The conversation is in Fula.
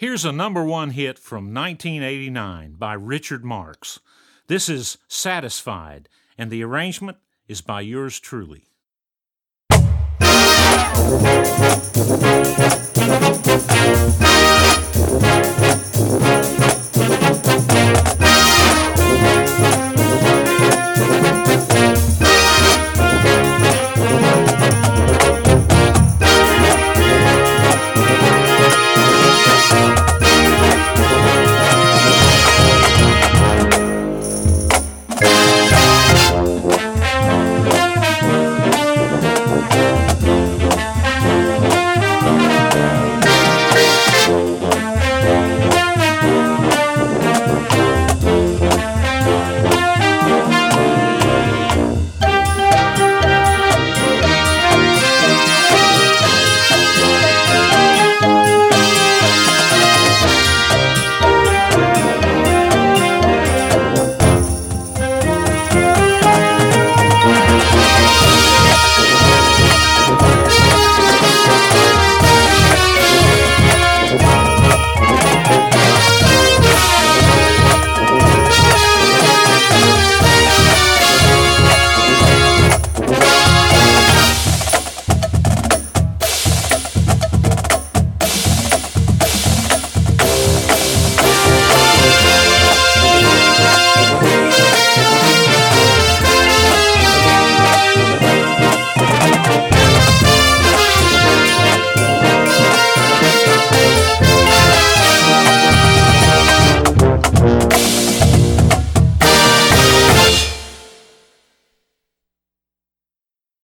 Here's a number one hit from 1989 by Richard Marx. This is Satisfied, and the arrangement is by yours truly.